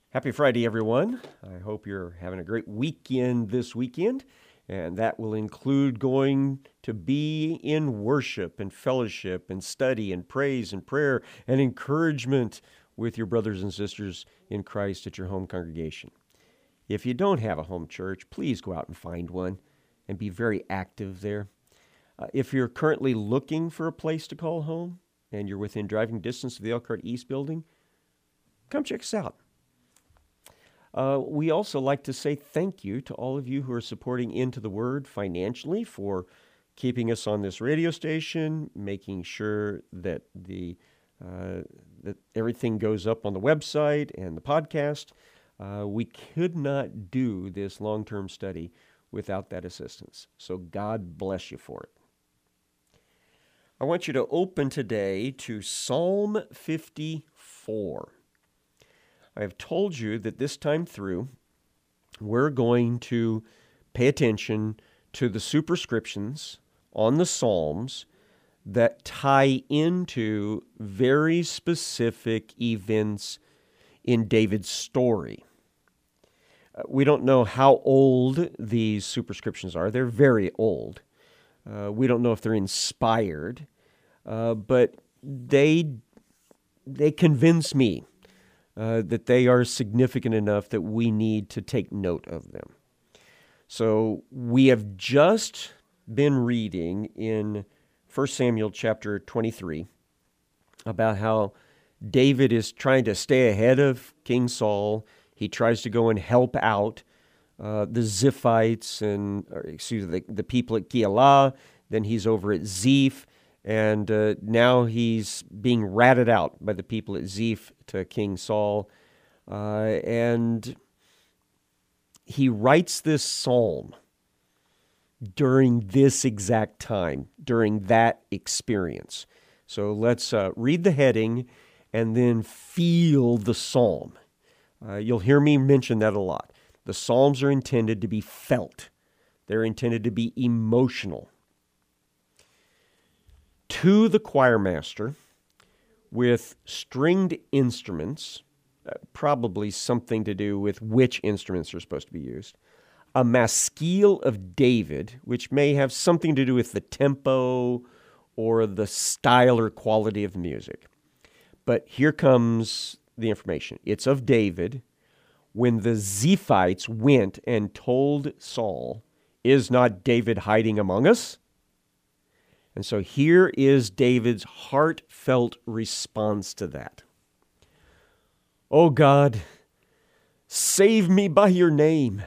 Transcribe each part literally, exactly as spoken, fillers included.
Happy Friday, everyone. I hope you're having a great weekend this weekend, and that will include going to be in worship and fellowship and study and praise and prayer and encouragement with your brothers and sisters in Christ at your home congregation. If you don't have a home church, please go out and find one and be very active there. Uh, if you're currently looking for a place to call home and you're within driving distance of the Elkhart East building, come check us out. Uh, we also like to say thank you to all of you who are supporting Into the Word financially for keeping us on this radio station, making sure that the uh, that everything goes up on the website and the podcast. Uh, we could not do this long-term study without that assistance. So God bless you for it. I want you to open today to Psalm fifty-four. I have told you that this time through, we're going to pay attention to the superscriptions on the Psalms that tie into very specific events in David's story. Uh, we don't know how old these superscriptions are. They're very old. Uh, we don't know if they're inspired, uh, but they they convince me Uh, that they are significant enough that we need to take note of them. So we have just been reading in First Samuel chapter twenty-three about how David is trying to stay ahead of King Saul. He tries to go and help out uh, the Ziphites and, or, excuse me, the, the people at Keilah. Then he's over at Ziph. And uh, now he's being ratted out by the people at Ziph to King Saul. Uh, and he writes this psalm during this exact time, during that experience. So let's uh, read the heading and then feel the psalm. Uh, you'll hear me mention that a lot. The psalms are intended to be felt. They're intended to be emotional. To the choir master with stringed instruments, uh, probably something to do with which instruments are supposed to be used, a maskil of David, which may have something to do with the tempo or the style or quality of the music. But here comes the information. It's of David when the Ziphites went and told Saul, "Is not David hiding among us?" And so here is David's heartfelt response to that. "Oh God, save me by your name.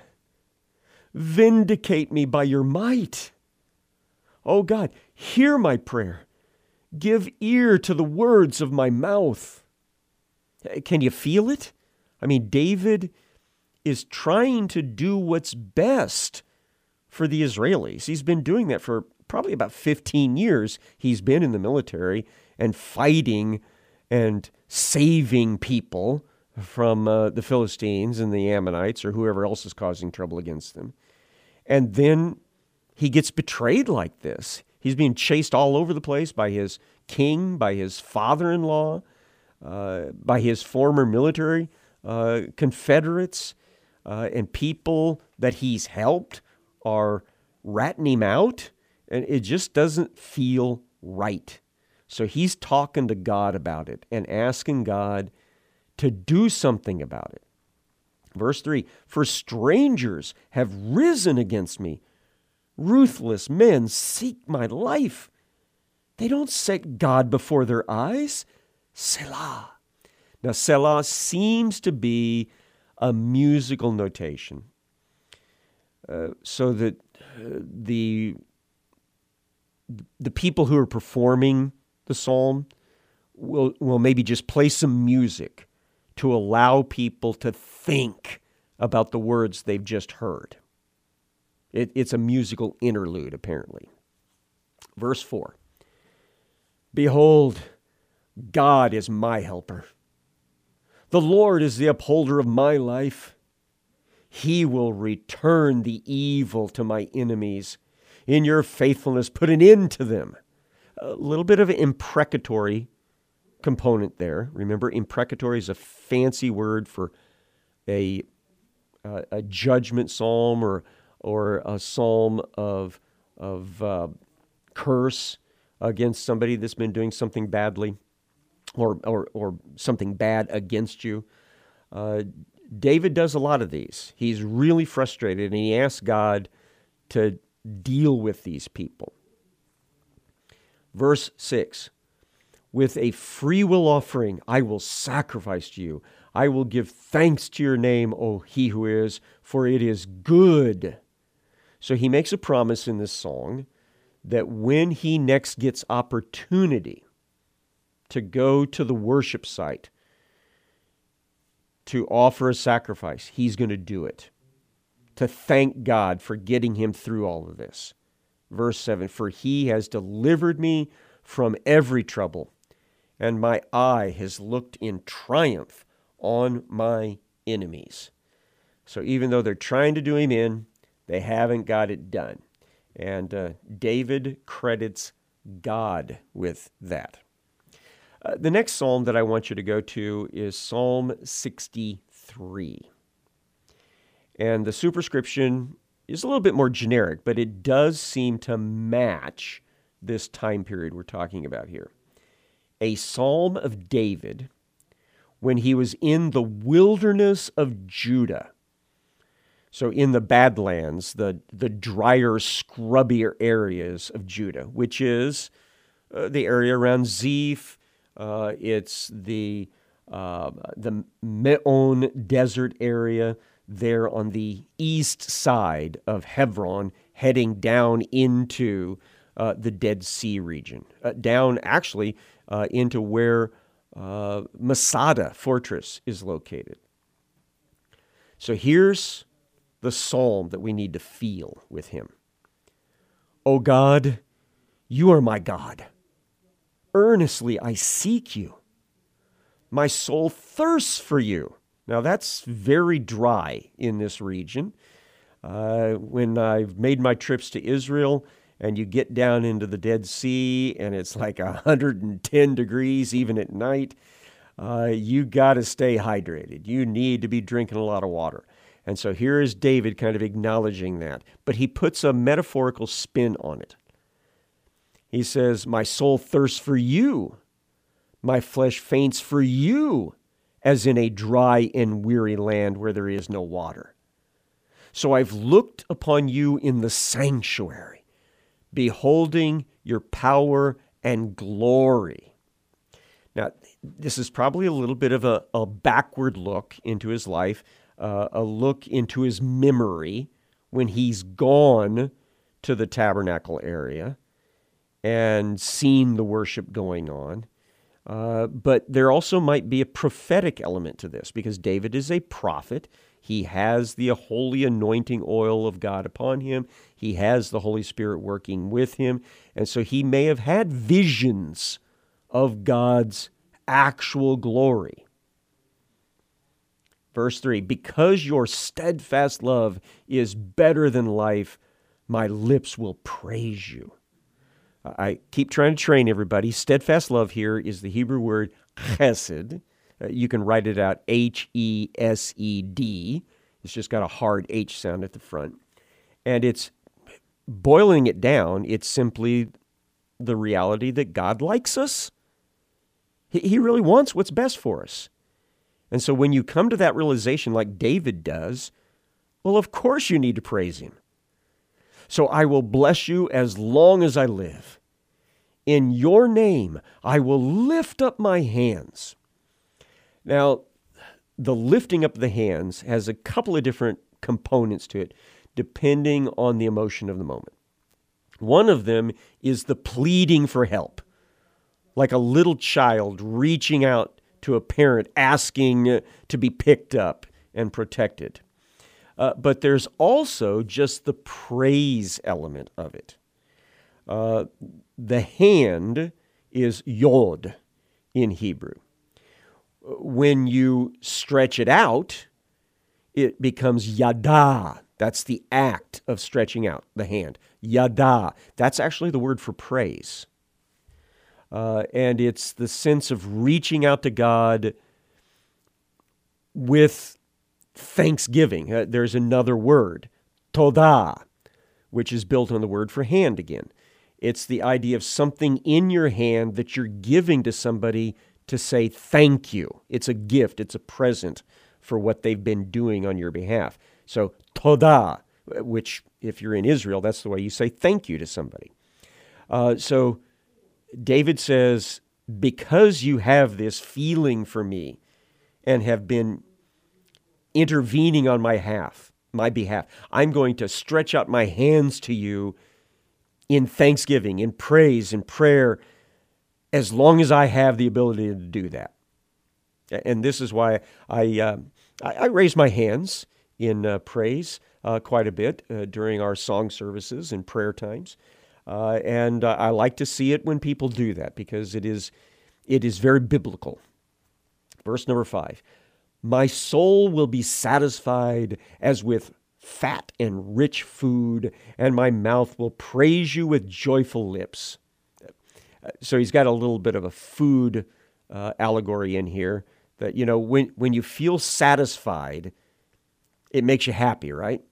Vindicate me by your might. Oh God, hear my prayer. Give ear to the words of my mouth." Can you feel it? I mean, David is trying to do what's best for the Israelis. He's been doing that for probably about fifteen years. He's been in the military and fighting and saving people from uh, the Philistines and the Ammonites or whoever else is causing trouble against them. And then he gets betrayed like this. He's being chased all over the place by his king, by his father-in-law, uh, by his former military uh, confederates, uh, and people that he's helped are ratting him out. And it just doesn't feel right. So he's talking to God about it and asking God to do something about it. Verse three, "For strangers have risen against me. Ruthless men seek my life. They don't set God before their eyes. Selah." Now, Selah seems to be a musical notation. Uh, so that uh, the... the people who are performing the psalm will, will maybe just play some music to allow people to think about the words they've just heard. It, it's a musical interlude, apparently. Verse four, "Behold, God is my helper. The Lord is the upholder of my life. He will return the evil to my enemies. In your faithfulness, put an end to them." A little bit of an imprecatory component there. Remember, imprecatory is a fancy word for a a, a judgment psalm or or a psalm of of uh, curse against somebody that's been doing something badly, or or or something bad against you. Uh, David does a lot of these. He's really frustrated, and he asks God to deal with these people. Verse six, with a free will offering, I will sacrifice to you. I will give thanks to your name, O he who is, for it is good. So he makes a promise in this song that when he next gets opportunity to go to the worship site to offer a sacrifice, he's going to do it, to thank God for getting him through all of this. Verse seven, for he has delivered me from every trouble, and my eye has looked in triumph on my enemies. So even though they're trying to do him in, they haven't got it done. And uh, David credits God with that. Uh, the next psalm that I want you to go to is Psalm sixty-three. And the superscription is a little bit more generic, but it does seem to match this time period we're talking about here. A psalm of David when he was in the wilderness of Judah. So in the Badlands, the, the drier, scrubbier areas of Judah, which is uh, the area around Ziph. Uh, it's the uh, the Meon desert area there on the east side of Hebron, heading down into uh, the Dead Sea region, uh, down actually uh, into where uh, Masada Fortress is located. So here's the psalm that we need to feel with him. O God, you are my God. Earnestly I seek you. My soul thirsts for you. Now that's very dry in this region. Uh, when I've made my trips to Israel and you get down into the Dead Sea and it's like one hundred ten degrees even at night, uh, you got to stay hydrated. You need to be drinking a lot of water. And so here is David kind of acknowledging that. But he puts a metaphorical spin on it. He says, my soul thirsts for you. My flesh faints for you, as in a dry and weary land where there is no water. So I've looked upon you in the sanctuary, beholding your power and glory. Now, this is probably a little bit of a, a backward look into his life, uh, a look into his memory when he's gone to the tabernacle area and seen the worship going on. Uh, but there also might be a prophetic element to this because David is a prophet. He has the holy anointing oil of God upon him. He has the Holy Spirit working with him. And so he may have had visions of God's actual glory. Verse three, because your steadfast love is better than life, my lips will praise you. I keep trying to train everybody. Steadfast love here is the Hebrew word chesed. Uh, you can write it out H E S E D. It's just got a hard H sound at the front. And it's, boiling it down, it's simply the reality that God likes us. He, he really wants what's best for us. And so when you come to that realization like David does, well, of course you need to praise him. So I will bless you as long as I live. In your name, I will lift up my hands. Now, the lifting up the hands has a couple of different components to it, depending on the emotion of the moment. One of them is the pleading for help, like a little child reaching out to a parent, asking to be picked up and protected. Uh, but there's also just the praise element of it. Uh, the hand is yod in Hebrew. When you stretch it out, it becomes yada. That's the act of stretching out the hand. Yada. That's actually the word for praise. Uh, and it's the sense of reaching out to God with thanksgiving. Uh, there's another word, todah, which is built on the word for hand again. It's the idea of something in your hand that you're giving to somebody to say thank you. It's a gift. It's a present for what they've been doing on your behalf. So todah, which if you're in Israel, that's the way you say thank you to somebody. Uh, so David says, because you have this feeling for me and have been intervening on my behalf, my behalf, I'm going to stretch out my hands to you in thanksgiving, in praise, in prayer, as long as I have the ability to do that. And this is why I uh, I, I raise my hands in uh, praise uh, quite a bit uh, during our song services and prayer times. Uh, and uh, I like to see it when people do that because it is it is very biblical. Verse number five, my soul will be satisfied as with fat and rich food, and my mouth will praise you with joyful lips. So he's got a little bit of a food uh, allegory in here that, you know, when, when you feel satisfied, it makes you happy, right?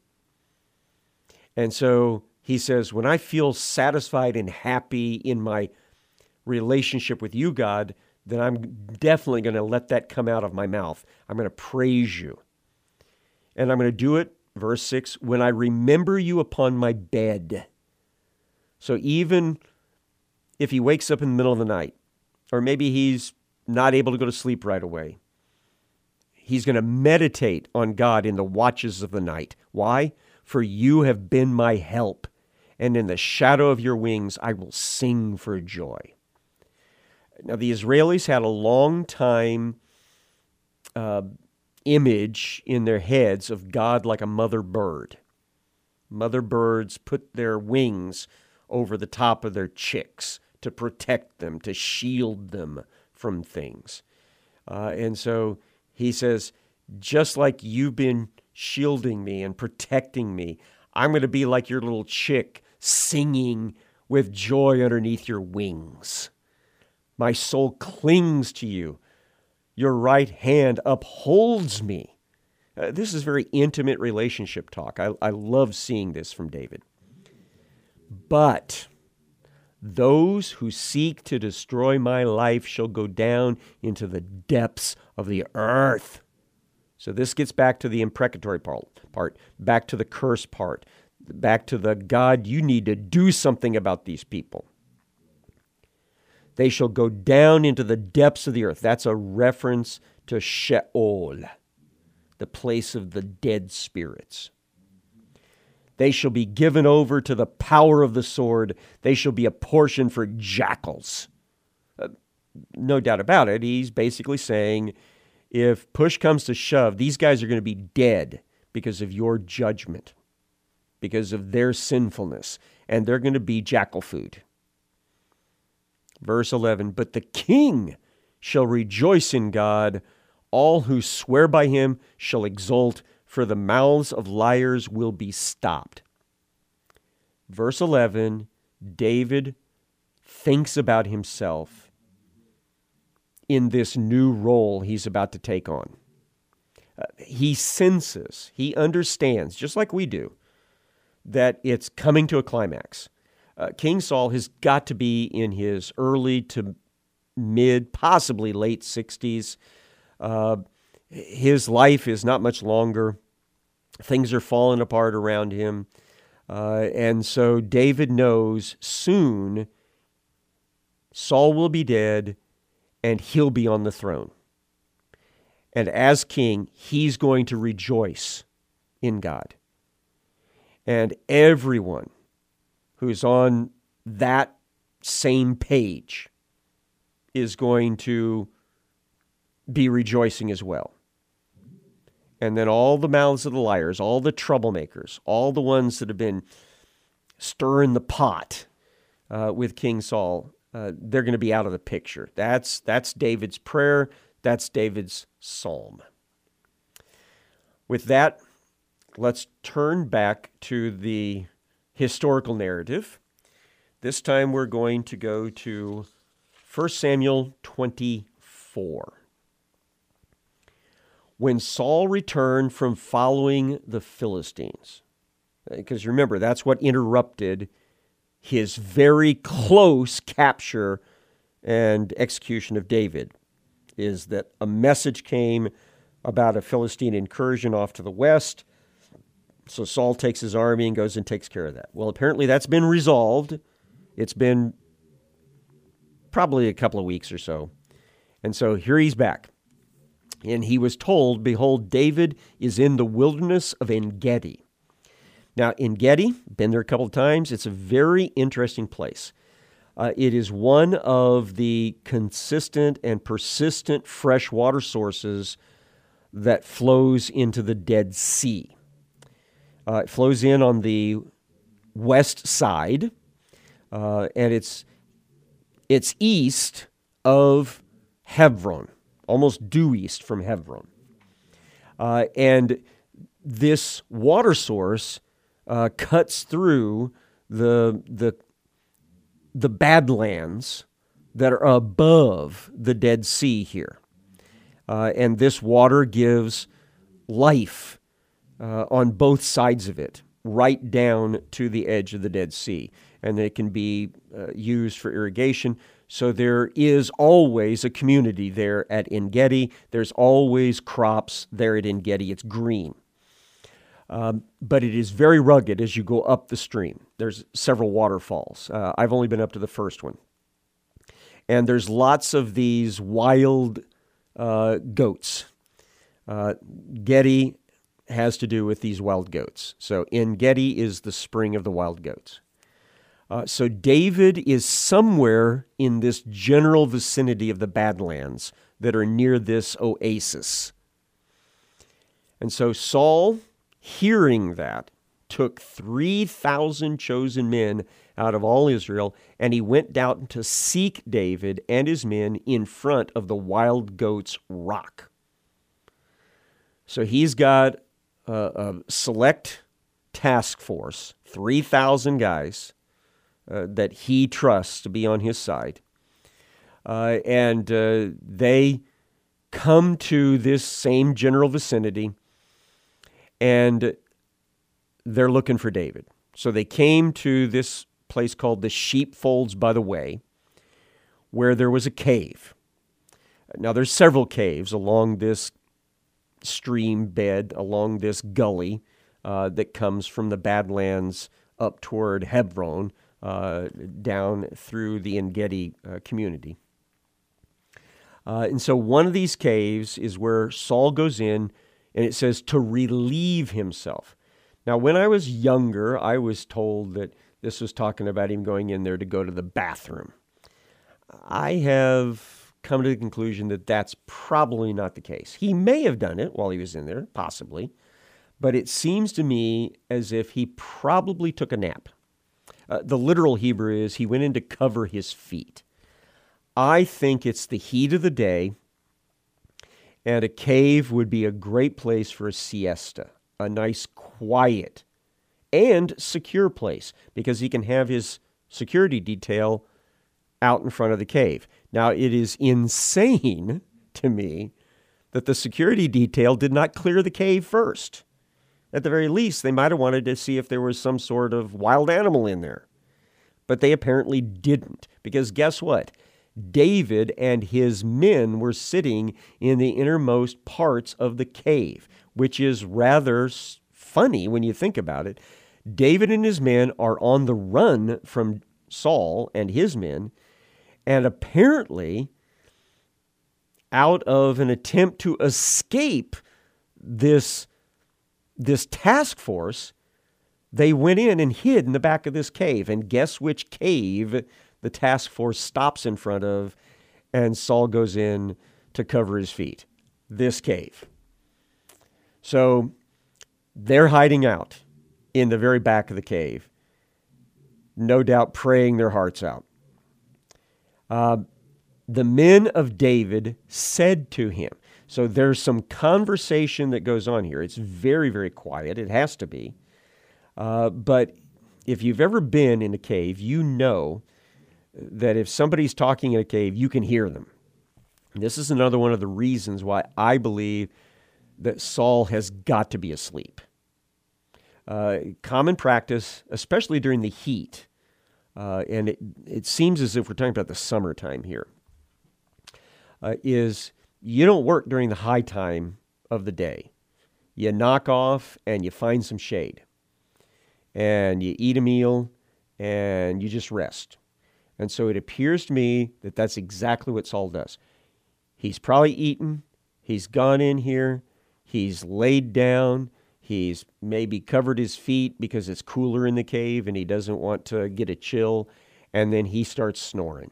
And so he says, when I feel satisfied and happy in my relationship with you, God, then I'm definitely going to let that come out of my mouth. I'm going to praise you. And I'm going to do it, verse six, when I remember you upon my bed. So even if he wakes up in the middle of the night, or maybe he's not able to go to sleep right away, he's going to meditate on God in the watches of the night. Why? For you have been my help, and in the shadow of your wings I will sing for joy. Now, the Israelis had a long time uh, image in their heads of God like a mother bird. Mother birds put their wings over the top of their chicks to protect them, to shield them from things. Uh, and so he says, just like you've been shielding me and protecting me, I'm going to be like your little chick singing with joy underneath your wings. My soul clings to you. Your right hand upholds me. Uh, this is very intimate relationship talk. I, I love seeing this from David. But those who seek to destroy my life shall go down into the depths of the earth. So this gets back to the imprecatory part, part, back to the curse part, back to the God, you need to do something about these people. They shall go down into the depths of the earth. That's a reference to Sheol, the place of the dead spirits. They shall be given over to the power of the sword. They shall be a portion for jackals. Uh, no doubt about it. He's basically saying, if push comes to shove, these guys are going to be dead because of your judgment, because of their sinfulness, and they're going to be jackal food. Verse eleven, but the king shall rejoice in God. All who swear by him shall exult, for the mouths of liars will be stopped. Verse eleven, David thinks about himself in this new role he's about to take on. Uh, he senses, he understands, just like we do, that it's coming to a climax. Uh, King Saul has got to be in his early to mid, possibly late sixties. Uh, his life is not much longer. Things are falling apart around him. Uh, and so David knows soon Saul will be dead and he'll be on the throne. And as king, he's going to rejoice in God. And everyone who's on that same page is going to be rejoicing as well. And then all the mouths of the liars, all the troublemakers, all the ones that have been stirring the pot uh, with King Saul, uh, they're going to be out of the picture. That's, that's David's prayer. That's David's psalm. With that, let's turn back to the historical narrative. This time we're going to go to First Samuel twenty-four. when Saul returned from following the Philistines. Because remember, that's what interrupted his very close capture and execution of David, is that a message came about a Philistine incursion off to the west. So Saul takes his army and goes and takes care of that. Well, apparently that's been resolved. It's been probably a couple of weeks or so. And so here he's back. And he was told, behold, David is in the wilderness of En-Gedi. Now, En-Gedi, been there a couple of times. It's a very interesting place. Uh, it is one of the consistent and persistent fresh water sources that flows into the Dead Sea. Uh, it flows in on the west side, uh, and it's it's east of Hebron, almost due east from Hebron. Uh, and this water source uh, cuts through the the the Badlands that are above the Dead Sea here. Uh, and this water gives life uh, on both sides of it, right down to the edge of the Dead Sea. And it can be uh, used for irrigation. So there is always a community there at En-Gedi. There's always crops there at En-Gedi. It's green. Um, but it is very rugged as you go up the stream. There's several waterfalls. Uh, I've only been up to the first one. And there's lots of these wild uh, goats. Uh, Gedi has to do with these wild goats. So En-Gedi is the spring of the wild goats. Uh, so David is somewhere in this general vicinity of the Badlands that are near this oasis. And so Saul, hearing that, took three thousand chosen men out of all Israel, and he went down to seek David and his men in front of the wild goats' rock. So he's got a, a select task force, three thousand guys, uh, that he trusts to be on his side. Uh, and uh, they come to this same general vicinity, and they're looking for David. So they came to this place called the Sheepfolds by the Way, where there was a cave. Now, there's several caves along this stream bed, along this gully uh, that comes from the Badlands up toward Hebron, uh, down through the En-Gedi uh, community. Uh, and so one of these caves is where Saul goes in, and it says to relieve himself. Now, when I was younger, I was told that this was talking about him going in there to go to the bathroom. I have come to the conclusion that that's probably not the case. He may have done it while he was in there, possibly, but it seems to me as if he probably took a nap. Uh, the literal Hebrew is he went in to cover his feet. I think it's the heat of the day, and a cave would be a great place for a siesta, a nice, quiet, and secure place, because he can have his security detail out in front of the cave. Now, it is insane to me that the security detail did not clear the cave first. At the very least, they might have wanted to see if there was some sort of wild animal in there. But they apparently didn't, because guess what? David and his men were sitting in the innermost parts of the cave, which is rather funny when you think about it. David and his men are on the run from Saul and his men, and apparently, out of an attempt to escape this, this task force, they went in and hid in the back of this cave. And guess which cave the task force stops in front of, and Saul goes in to cover his feet? This cave. So they're hiding out in the very back of the cave, no doubt praying their hearts out. Uh, the men of David said to him, so there's some conversation that goes on here. It's very, very quiet. It has to be. Uh, but if you've ever been in a cave, you know that if somebody's talking in a cave, you can hear them. And this is another one of the reasons why I believe that Saul has got to be asleep. Uh, common practice, especially during the heat, uh, and it, it seems as if we're talking about the summertime here, uh, is you don't work during the high time of the day. You knock off and you find some shade, and you eat a meal, and you just rest. And so it appears to me that that's exactly what Saul does. He's probably eaten, he's gone in here, he's laid down, he's maybe covered his feet because it's cooler in the cave and he doesn't want to get a chill, and then he starts snoring.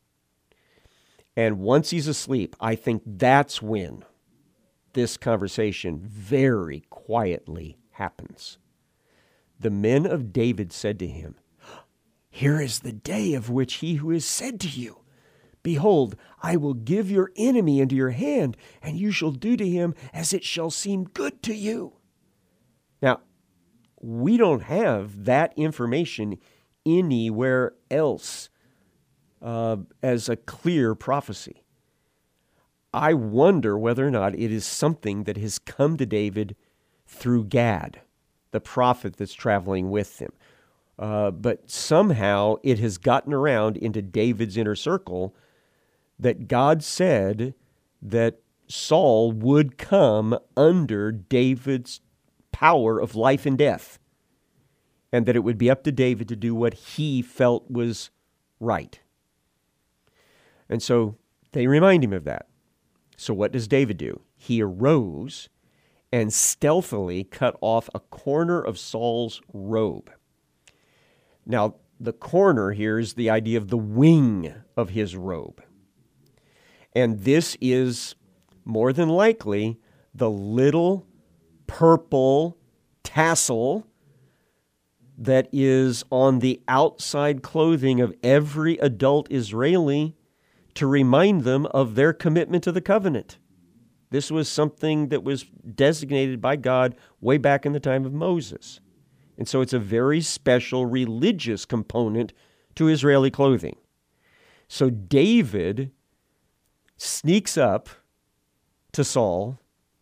And once he's asleep, I think that's when this conversation very quietly happens. The men of David said to him, "Here is the day of which he who is said to you, Behold, I will give your enemy into your hand, and you shall do to him as it shall seem good to you." Now, we don't have that information anywhere else uh, as a clear prophecy. I wonder whether or not it is something that has come to David through Gad, the prophet that's traveling with him. Uh, but somehow it has gotten around into David's inner circle that God said that Saul would come under David's power of life and death, and that it would be up to David to do what he felt was right. And so they remind him of that. So what does David do? He arose and stealthily cut off a corner of Saul's robe. Now, the corner here is the idea of the wing of his robe. And this is more than likely the little purple tassel that is on the outside clothing of every adult Israeli to remind them of their commitment to the covenant. This was something that was designated by God way back in the time of Moses. And so it's a very special religious component to Israeli clothing. So David sneaks up to Saul,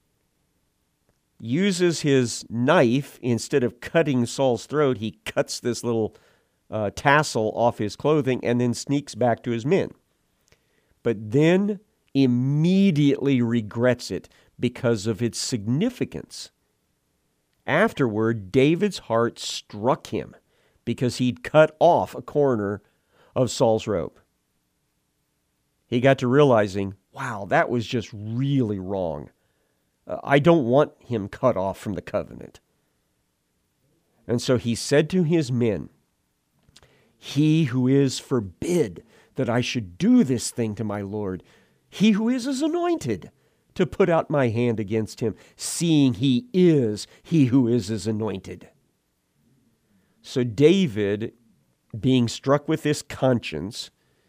uses his knife. Instead of cutting Saul's throat, he cuts this little uh, tassel off his clothing and then sneaks back to his men. But then immediately regrets it because of its significance. Afterward, David's heart struck him because he'd cut off a corner of Saul's robe. He got to realizing, wow, that was just really wrong. Uh, I don't want him cut off from the covenant. And so he said to his men, "He who is forbid that I should do this thing to my Lord, he who is is anointed to put out my hand against him, seeing he is he who is is anointed." So David, being struck with this conscience,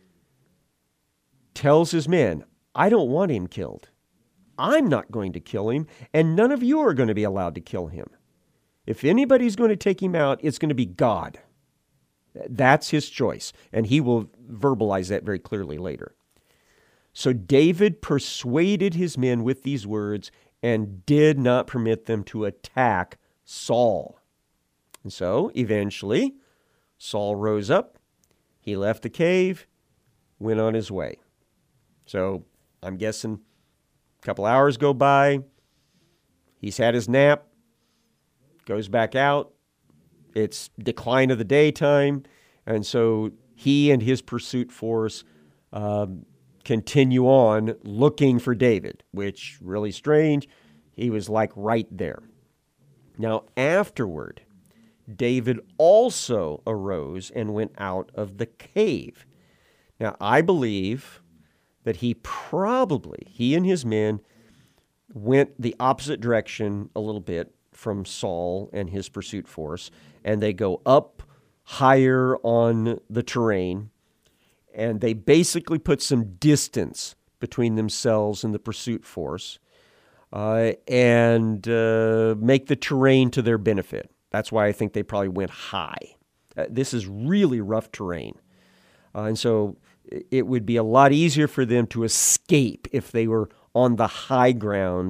tells his men, I don't want him killed. I'm not going to kill him, and none of you are going to be allowed to kill him. If anybody's going to take him out, it's going to be God. That's his choice, and he will verbalize that very clearly later. So David persuaded his men with these words and did not permit them to attack Saul. And so, eventually, Saul rose up, he left the cave, went on his way. So, I'm guessing a couple hours go by, he's had his nap, goes back out, it's decline of the daytime, and so he and his pursuit force um, continue on looking for David, which, really strange, he was like right there. Now, afterward, David also arose and went out of the cave. Now, I believe that he probably, he and his men, went the opposite direction a little bit from Saul and his pursuit force, and they go up higher on the terrain, and they basically put some distance between themselves and the pursuit force, uh, and uh, make the terrain to their benefit. That's why I think they probably went high. Uh, this is really rough terrain. Uh, and so it would be a lot easier for them to escape if they were on the high ground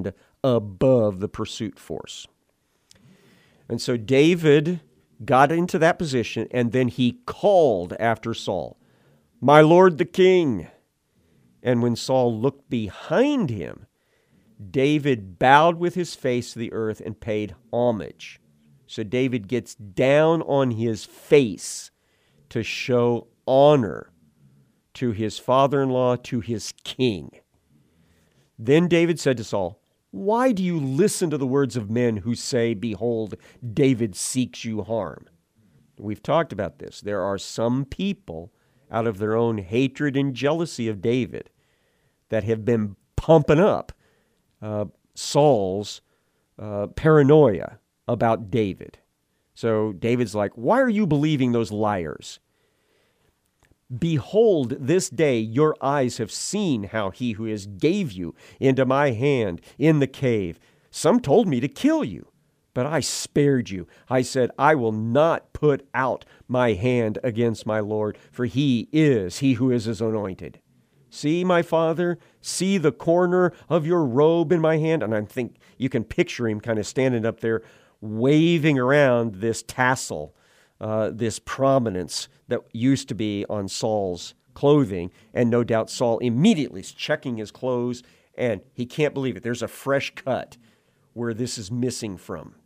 above the pursuit force. And so David got into that position, and then he called after Saul, "My lord the king." And when Saul looked behind him, David bowed with his face to the earth and paid homage. So David gets down on his face to show honor to his father-in-law, to his king. Then David said to Saul, "Why do you listen to the words of men who say, 'Behold, David seeks you harm'?" We've talked about this. There are some people, out of their own hatred and jealousy of David, that have been pumping up uh, Saul's uh, paranoia about David. So David's like, "Why are you believing those liars? Behold, this day your eyes have seen how he who is gave you into my hand in the cave. Some told me to kill you, but I spared you. I said, I will not put out my hand against my Lord, for he is he who is his anointed. See, my father, see the corner of your robe in my hand." And I think you can picture him kind of standing up there, waving around this tassel, uh, this prominence that used to be on Saul's clothing. And no doubt Saul immediately is checking his clothes, and he can't believe it. There's a fresh cut where this is missing from.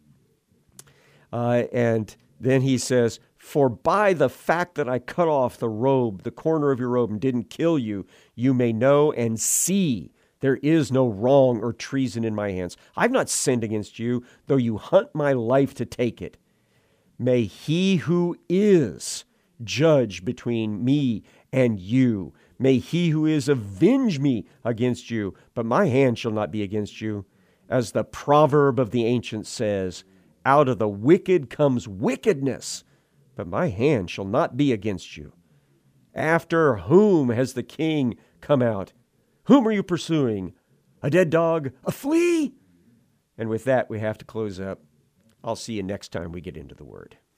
Uh, and then he says, "For by the fact that I cut off the robe, the corner of your robe, and didn't kill you, you may know and see there is no wrong or treason in my hands. I've not sinned against you, though you hunt my life to take it. May he who is judge between me and you. May he who is avenge me against you, but my hand shall not be against you. As the proverb of the ancients says, out of the wicked comes wickedness, but my hand shall not be against you. After whom has the king come out? Whom are you pursuing? A dead dog? A flea?" And with that, we have to close up. I'll see you next time we get into the Word.